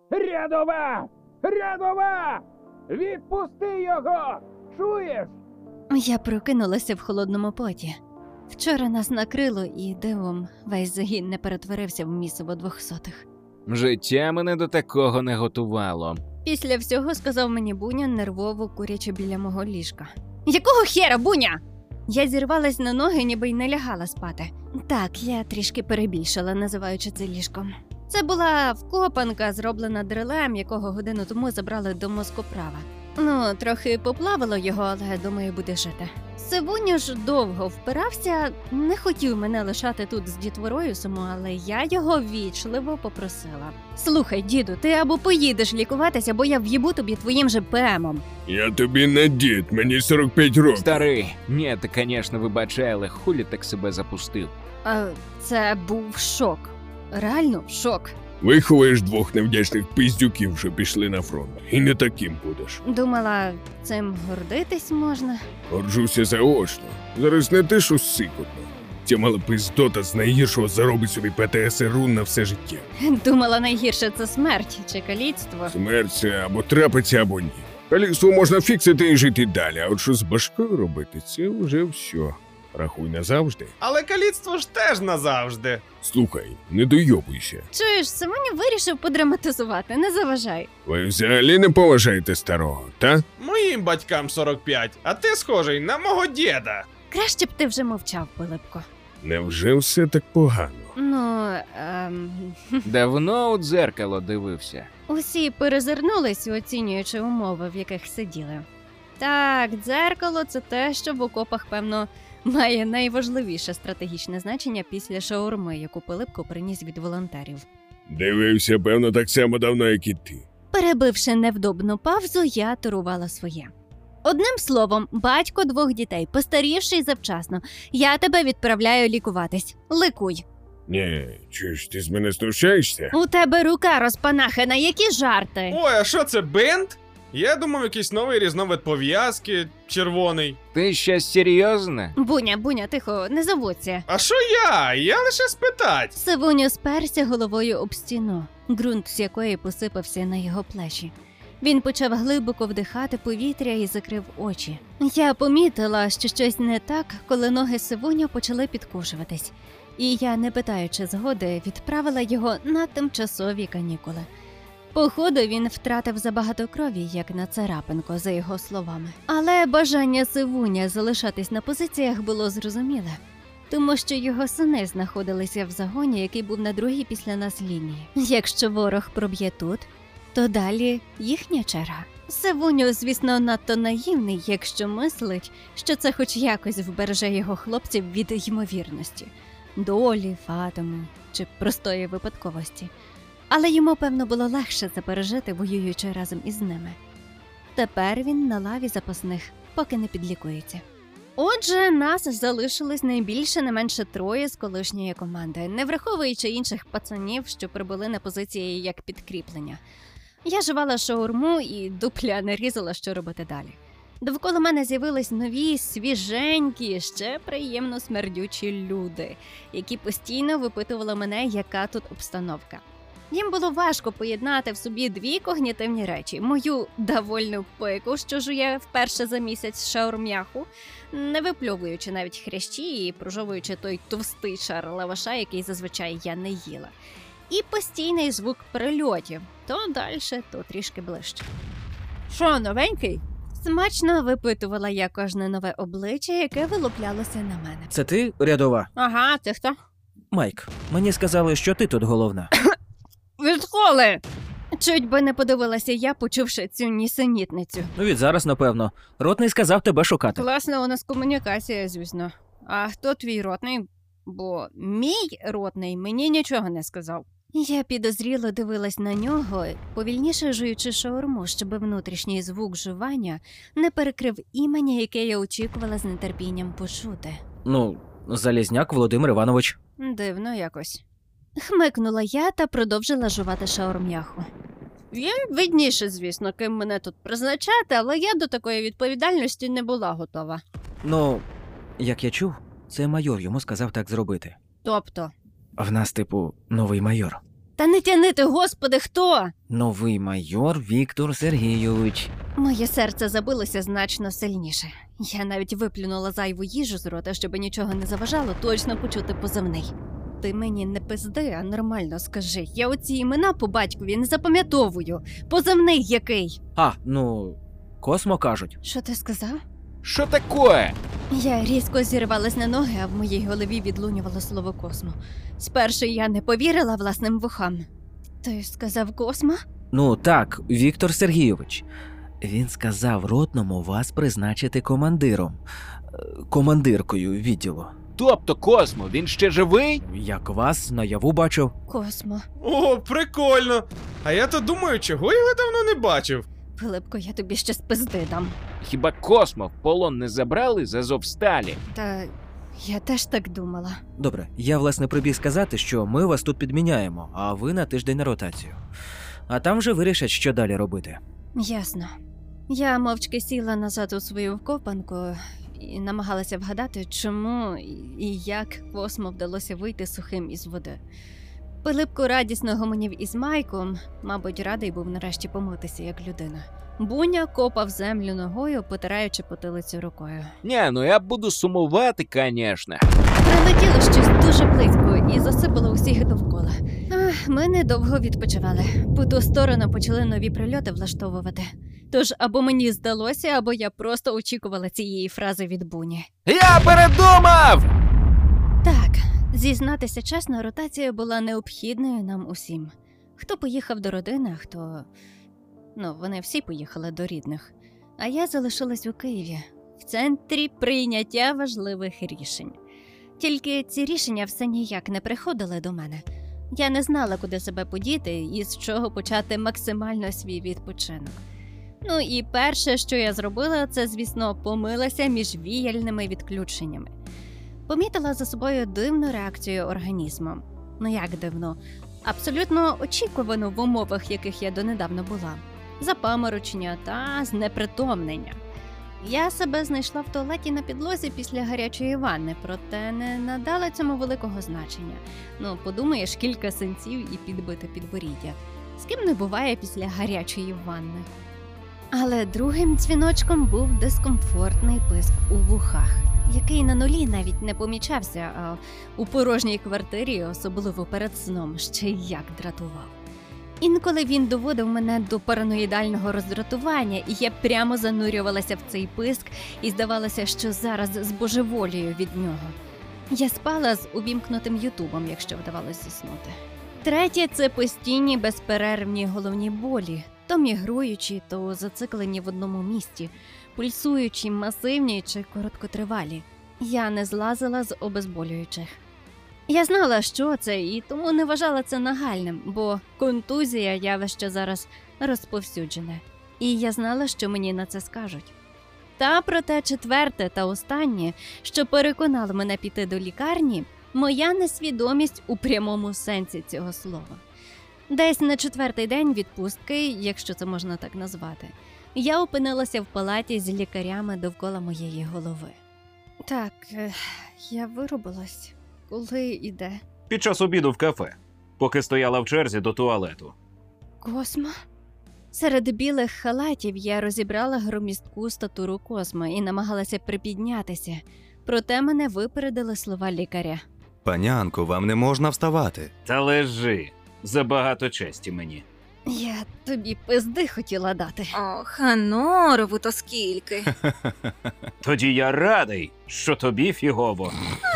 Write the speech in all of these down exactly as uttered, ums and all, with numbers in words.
Рядова! Рядова! Відпусти його! Чуєш? Я прокинулася в холодному поті. Вчора нас накрило, і дивом весь загін не перетворився в місиво двохсотих. Життя мене до такого не готувало. Після всього сказав мені Буня, нервово курячи біля мого ліжка. Якого хера, Буня? Я зірвалась на ноги, ніби й не лягала спати. Так, я трішки перебільшила, називаючи це ліжком. Це була вкопанка, зроблена дрелем, якого годину тому забрали до мозкоправа. Ну, трохи поплавило його, але, думаю, буде жити. Сивуня ж довго впирався, не хотів мене лишати тут з дітворою саму, але я його вічливо попросила. Слухай, діду, ти або поїдеш лікуватися, або я в'їбу тобі твоїм же ПМом. Я тобі не дід, мені сорок п'ять років. Старий, ні, ти, звісно, вибачай, але хулі так себе запустив. А, це був шок. Реально шок. Виховуєш двох невдячних пиздюків, що пішли на фронт. І не таким будеш. Думала, цим гордитись можна. Горджуся заочно. Зараз не те, що сикотно. Ця мала пиздота з найгіршого заробить собі ПТСРУ на все життя. Думала, найгірше це смерть чи каліцтво. Смерть це або трапиться, або ні. Каліцтво можна фіксити і жити далі, а от що з башкою робити, це вже все. Рахуй назавжди. Але каліцтво ж теж назавжди. Слухай, не дойобуйся. Чуєш, Симоня вирішив подраматизувати, не заважай. Ви взагалі не поважаєте старого, та? Моїм батькам сорок п'ять, а ти схожий на мого діда. Краще б ти вже мовчав, Пилипко. Невже все так погано? Ну, ем... Давно у дзеркало дивився. усі перезирнулись, оцінюючи умови, в яких сиділи. Так, дзеркало – це те, що в окопах, певно, має найважливіше стратегічне значення після шаурми, яку Пилипко приніс від волонтерів. Дивився, певно, так само давно, як і ти. Перебивши невдобну павзу, я турувала своє. Одним словом, батько двох дітей, постарівший завчасно. Я тебе відправляю лікуватись. Ликуй. Ні, чи ж ти з мене знущаєшся? У тебе рука розпанахана, які жарти? Ой, а що це, бинт? Я думав, якийсь новий різновид пов'язки, червоний. Ти щось серйозне? Буня, Буня, тихо, не заводься. А що я? Я лише спитать. Сивуню сперся головою об стіну, ґрунт з якої посипався на його плечі. Він почав глибоко вдихати повітря і закрив очі. Я помітила, що щось не так, коли ноги Сивуню почали підкушуватись. І я, не питаючи згоди, відправила його на тимчасові канікули. Походу, він втратив забагато крові, як на царапинку, за його словами. Але бажання Сивуня залишатись на позиціях було зрозуміле, тому що його сини знаходилися в загоні, який був на другій після нас лінії. Якщо ворог проб'є тут, то далі їхня черга. Сивуню, звісно, надто наївний, якщо мислить, що це хоч якось вбереже його хлопців від ймовірності, долі, фатуму чи простої випадковості. Але йому, певно, було легше це пережити, воюючи разом із ними. Тепер він на лаві запасних, поки не підлікується. Отже, нас залишилось найбільше не менше троє з колишньої команди, не враховуючи інших пацанів, що прибули на позиції як підкріплення. Я жувала шаурму і дупля не різала, що робити далі. Довкола мене з'явились нові, свіженькі, ще приємно смердючі люди, які постійно випитували мене, яка тут обстановка. Їм було важко поєднати в собі дві когнітивні речі. Мою довольну пику, що жує вперше за місяць шаурм'яху, не випльовуючи навіть хрящі і прожовуючи той товстий шар лаваша, який зазвичай я не їла. І постійний звук прильотів. То далі, то трішки ближче. «Що, новенький?» Смачно випитувала я кожне нове обличчя, яке вилуплялося на мене. Це ти, рядова? Ага, ти хто? Майк, мені сказали, що ти тут головна. Відколи? Чуть би не подивилася я, почувши цю нісенітницю. Ну, від зараз, напевно. Ротний сказав тебе шукати. Класна у нас комунікація, звісно. А хто твій ротний? Бо мій ротний мені нічого не сказав. Я підозріло дивилась на нього, повільніше жуючи шаурму, щоб внутрішній звук жування не перекрив імені, яке я очікувала з нетерпінням почути. Ну, Залізняк Володимир Іванович. Дивно якось. Хмикнула я та продовжила жувати шаурм'яху. Він видніше, звісно, ким мене тут призначати, але я до такої відповідальності не була готова. Ну, як я чув, це майор йому сказав так зробити. Тобто? В нас, типу, новий майор. Та не тяни ти, господи, хто? Новий майор Віктор Сергійович. Моє серце забилося значно сильніше. Я навіть виплюнула зайву їжу з рота, щоб нічого не заважало точно почути позивний. Ти мені не пизди, а нормально скажи. Я оці імена по батькові не запам'ятовую. Позивний який? А, ну, Космо кажуть. Що ти сказав? Що таке? Я різко зірвалась на ноги, а в моїй голові відлунювало слово «Космо». Спершу я не повірила власним вухам. Ти сказав «Космо»? Ну так, Віктор Сергійович. Він сказав ротному вас призначити командиром. Е, Командиркою відділу. Тобто, Космо, він ще живий? Як вас наяву бачив. Космо. О, прикольно. А я то думаю, чого я його давно не бачив. Пилипко, я тобі ще з пизди дам. Хіба Космо в полон не забрали з Азовсталі? Та я теж так думала. Добре, я власне прибіг сказати, що ми вас тут підміняємо, а ви на тиждень на ротацію. А там вже вирішать, що далі робити. Ясно. Я мовчки сіла назад у свою вкопанку і намагалася вгадати, чому і як Космо вдалося вийти сухим із води. Пилипко радісно гомонів із Майком, мабуть, радий був нарешті помитися як людина. Буня копав землю ногою, потираючи потилицю рукою. Ні, ну я буду сумувати, звісно. Прилетіло щось дуже близько і засипало усіх довкола. Ах, ми недовго відпочивали. По ту сторону почали нові прильоти влаштовувати. Тож або мені здалося, або я просто очікувала цієї фрази від Буні. Я передумав! Так, зізнатися чесно, ротація була необхідною нам усім. Хто поїхав до родини, а хто... Ну, вони всі поїхали до рідних. А я залишилась у Києві, в центрі прийняття важливих рішень. Тільки ці рішення все ніяк не приходили до мене. Я не знала, куди себе подіти і з чого почати максимально свій відпочинок. Ну і перше, що я зробила, це, звісно, помилася між віяльними відключеннями. Помітила за собою дивну реакцію організму. Ну як дивно? Абсолютно очікувану в умовах, яких я донедавна була. Запаморочення та знепритомнення. Я себе знайшла в туалеті на підлозі після гарячої ванни, проте не надала цьому великого значення. Ну, подумаєш, кілька синців і підбите підборіддя. З ким не буває після гарячої ванни. Але другим дзвіночком був дискомфортний писк у вухах, який на нулі навіть не помічався, а у порожній квартирі, особливо перед сном, ще й як дратував. Інколи він доводив мене до параноїдального роздратування, і я прямо занурювалася в цей писк, і здавалося, що зараз збожеволію від нього. Я спала з увімкнутим ютубом, якщо вдавалося заснути. Третє – це постійні безперервні головні болі, то мігруючі, то зациклені в одному місці, пульсуючі, масивні чи короткотривалі. Я не злазила з обезболюючих. Я знала, що це, і тому не вважала це нагальним, бо контузія – явище зараз розповсюджене. І я знала, що мені на це скажуть. Та проте четверте та останнє, що переконало мене піти до лікарні – моя несвідомість у прямому сенсі цього слова. Десь на четвертий день відпустки, якщо це можна так назвати, я опинилася в палаті з лікарями довкола моєї голови. Так, я вирубилась. Коли іде? Під час обіду в кафе, поки стояла в черзі до туалету. Космо? Серед білих халатів я розібрала громістку статуру Космо і намагалася припіднятися, проте мене випередили слова лікаря. Панянко, вам не можна вставати. Та лежи, забагато честі мені. Я тобі пизди хотіла дати. Ох, а норову то скільки. Тоді я радий, що тобі фігово.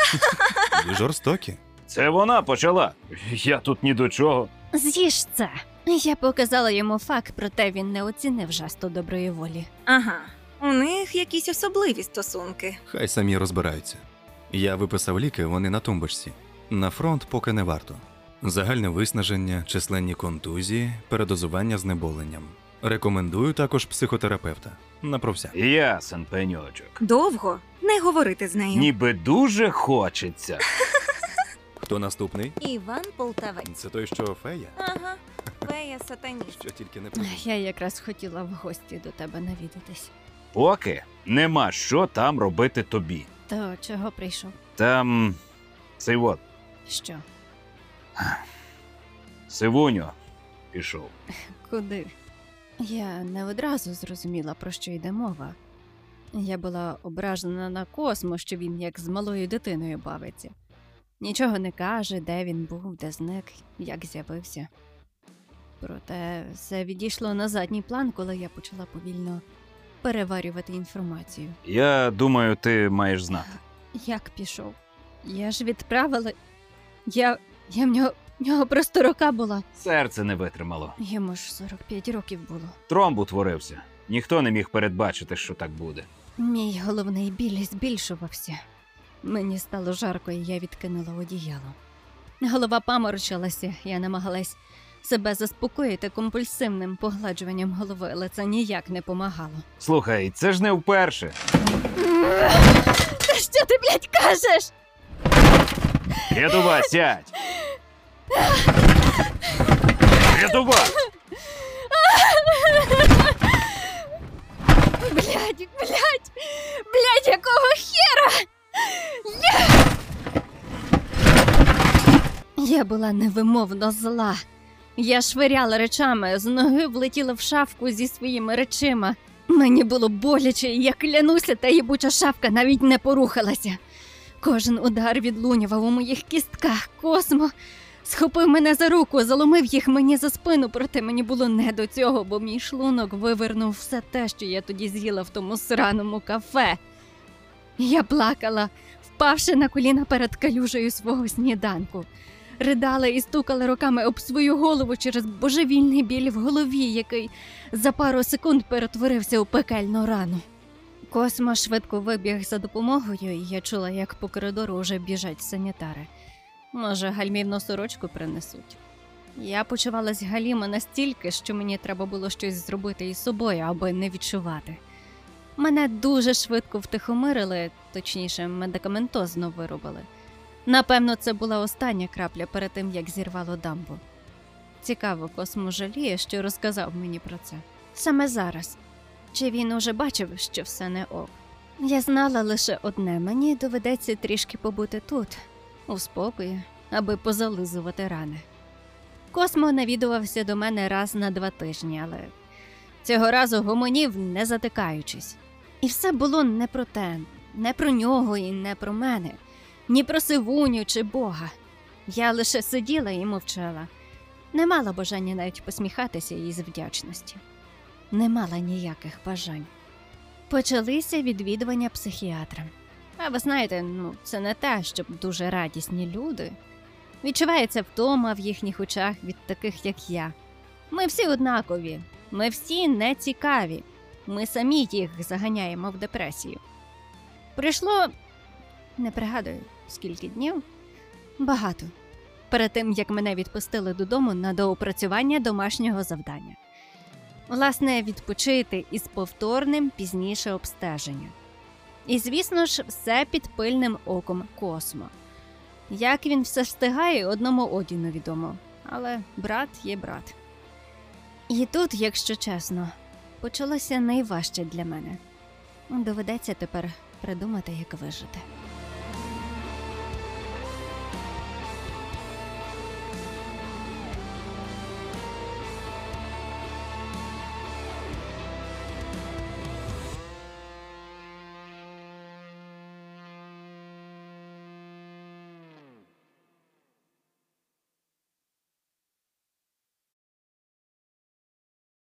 Ви жорстокі. Це вона почала. Я тут ні до чого. З'їж це. Я показала йому факт, проте він не оцінив жесту доброї волі. Ага, у них якісь особливі стосунки. Хай самі розбираються. Я виписав ліки, вони на тумбочці. На фронт поки не варто. Загальне виснаження, численні контузії, передозування знеболенням. Рекомендую також психотерапевта. На про всяк. Ясен пеньочок. Довго не говорити з нею. Ніби дуже хочеться. Хто наступний? Іван Полтавець. Це той, що фея? Ага, фея сатаніст. Що тільки не придумав. Я якраз хотіла в гості до тебе навідатись. Поки нема що там робити тобі. То чого прийшов? Там... цей от. Що? Сивуньо пішов. Куди? Я не одразу зрозуміла, про що йде мова. Я була ображена на Космо, що він як з малою дитиною бавиться. Нічого не каже, де він був, де зник, як з'явився. Проте все відійшло на задній план, коли я почала повільно переварювати інформацію. Я думаю, ти маєш знати. Як пішов? Я ж відправила... Я... Я в нього... В нього просто рука була. Серце не витримало. Йому ж сорок п'ять років було. Тромб утворився. Ніхто не міг передбачити, що так буде. Мій головний біль збільшувався. Мені стало жарко, і я відкинула одіяло. Голова паморочилася, я намагалась себе заспокоїти компульсивним погладжуванням голови, але це ніяк не помагало. Слухай, це ж не вперше. Та що ти, блядь, кажеш? Рядова, сядь! Рядова! Блядь, блядь, блядь, якого хера? Я... Я була невимовно зла. Я швиряла речами, з ноги влетіла в шафку зі своїми речима. Мені було боляче, і я клянуся, та їбуча шафка навіть не порухалася. Кожен удар відлунював у моїх кістках. Космо схопив мене за руку, заломив їх мені за спину, проте мені було не до цього, бо мій шлунок вивернув все те, що я тоді з'їла в тому сраному кафе. Я плакала, впавши на коліна перед калюжею свого сніданку. Ридала і стукала руками об свою голову через божевільний біль в голові, який за пару секунд перетворився у пекельну рану. Космо швидко вибіг за допомогою, і я чула, як по коридору уже біжать санітари. Може, гальмівну сорочку принесуть. Я почувалась галімо настільки, що мені треба було щось зробити із собою, аби не відчувати. Мене дуже швидко втихомирили, точніше, медикаментозно виробили. Напевно, це була остання крапля перед тим, як зірвало дамбу. Цікаво, Космо жаліє, що розказав мені про це. Саме зараз. Чи він уже бачив, що все не ок? Я знала лише одне – мені доведеться трішки побути тут, у спокої, аби позализувати рани. Космо навідувався до мене раз на два тижні, але цього разу гомонів, не затикаючись. І все було не про те, не про нього і не про мене, ні про Сивуню чи Бога. Я лише сиділа і мовчала. Не мала бажання навіть посміхатися із вдячності. Не мала ніяких бажань. Почалися відвідування психіатра. А ви знаєте, ну, це не те, щоб дуже радісні люди. Відчувається втома в їхніх очах від таких, як я. Ми всі однакові, ми всі не цікаві. Ми самі їх заганяємо в депресію. Прийшло, не пригадую, скільки днів, багато. Перед тим, як мене відпустили додому на доопрацювання домашнього завдання. Власне, відпочити із повторним пізніше обстеженням. І, звісно ж, все під пильним оком Космо. Як він все встигає, одному Одіну відомо. Але брат є брат. І тут, якщо чесно, почалося найважче для мене. Доведеться тепер придумати, як вижити.